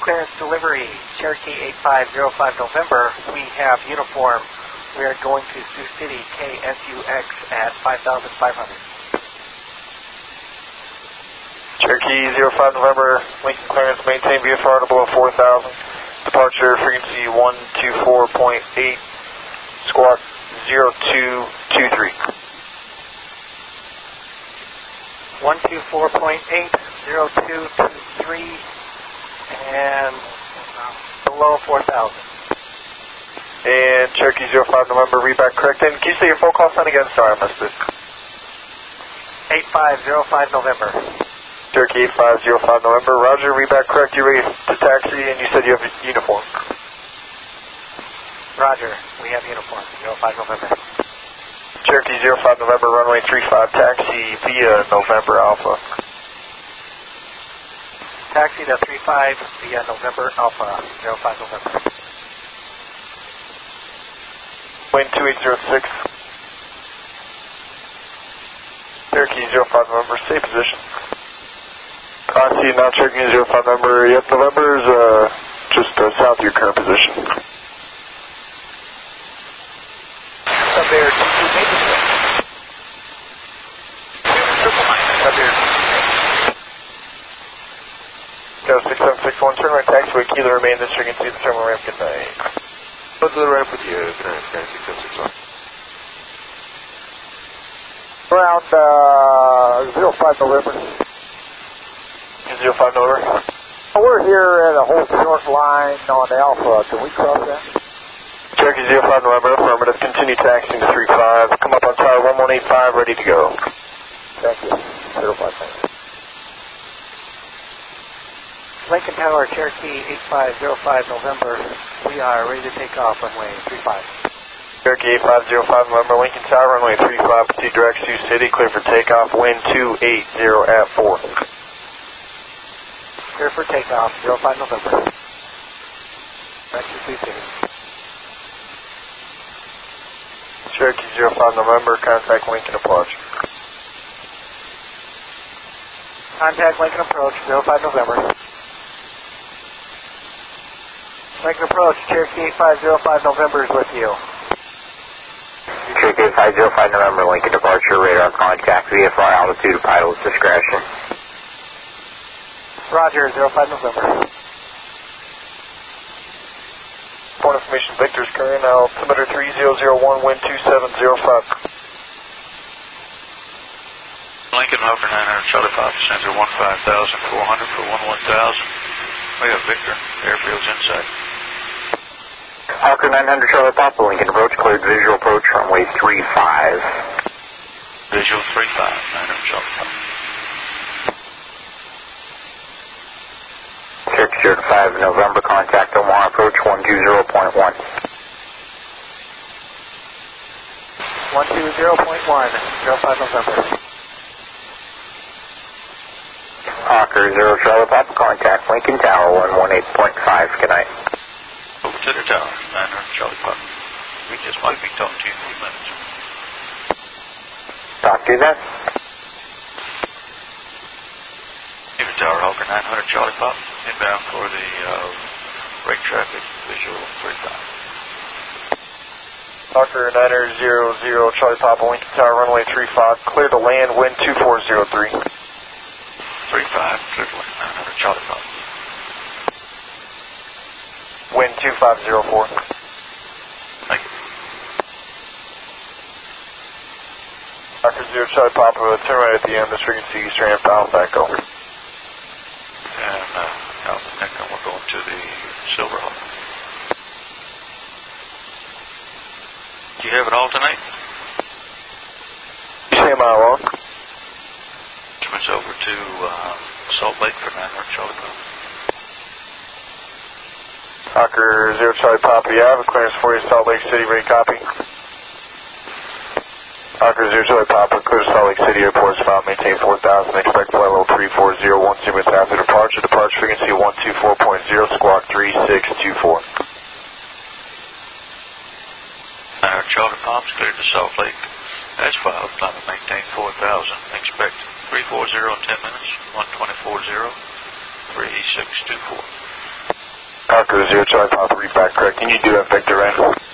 clearance delivery, Cherokee 8505 November. We have uniform. We are going to Sioux City, KSUX at 5,500. Cherokee 05 November, Lincoln clearance, maintain VFR to below 4,000. Departure frequency 124.8, squawk 0223. 124.80223 and below 4,000. And Cherokee 05 November, read back correct. And can you say your full call sign again? Sorry, I missed it. 8505 November. Cherokee 8505 November, Roger, read back correct. You ready to taxi and you said you have a uniform. Roger, we have uniform, 05 November. Cherokee 05 November, runway 35, taxi via November Alpha. Taxi to 35 via November Alpha, 05 November. Wind 2806. Cherokee 05 November, stay position. I see now Cherokee 05 November, yep, November is just south of your current position. Sub-Air 22 Maple Street. Triple line, Sub-Air 22. Go 6761, turn right taxiway, key to remain this you can see the terminal ramp, good night. Go to the ramp with you, good night, 6761. Ground 05 November. 05 November. We're here at a whole short line on Alpha. Can we cross that? Cherokee 05 November, affirmative. Continue taxiing to 35. Come up on tower 1185, ready to go. Thank you. 05 November. Lincoln Tower, Cherokee 8505 November. We are ready to take off runway 35. Cherokee 8505 November, Lincoln Tower, runway 35. Proceed direct Sioux City, clear for takeoff. Wind 280 at 4. Clear for takeoff, 05 November. Back to Sioux City. Cherokee 05 November, contact Lincoln approach. Contact Lincoln approach, 05 November. Lincoln approach, Cherokee 8505 November is with you. Cherokee 8505 November, Lincoln departure, radar contact, VFR altitude, pilot's discretion. Roger, 05 November. Point information, Victor's current, altimeter 3001, wind 2705. Lincoln, Hawker 900, Charlie Papa, Center 15,400 for 11,000. We have Victor, airfield's inside. Hawker 900, Charlie Papa, Lincoln approach, cleared visual approach, runway 35. Visual 35, 900, Charlie Papa. Cherokee 05 November, contact Omaha approach 120.1. 120.1, 05 November. Hawker 0 Charlie Papa, contact Lincoln Tower 118.5. Good night. Over to the tower, 900, Charlie Papa. We just might be talking to you in a few minutes. Talk to you then. David Tower, Hawker 900, Charlie Papa. Inbound for the brake traffic, visual 35. Hawker 900, Charlie Papa, Lincoln Tower, runway 35. Clear to land, wind 2403. 35, clear to land, 900, Charlie Papa. Wind 2504. Thank you. Hawker 0 Charlie Papa, turn right at the end, this frequency East ramp, Alpha Echo. And Alpha Echo, we're going to the Silverhawk. Do you have it all tonight? You say am I alone? Instruments over to Salt Lake for 900, Charlie Papa. Hawker 0 Charlie Papa, yeah, I have a clearance for you, Salt Lake City, ready copy. Hawker 0 Charlie Papa, clear to Salt Lake City Airport, about maintain 4,000, expect flight level 340, 1 minutes after departure, departure frequency 124.0, squawk 3624. Charlie Palms cleared to Salt Lake. That's 5, climb and maintain 4,000, expect 340 in 10 minutes, 124.0, 3624. Parker 0 Charlie Papa, read back correct. Can you do that Victor in?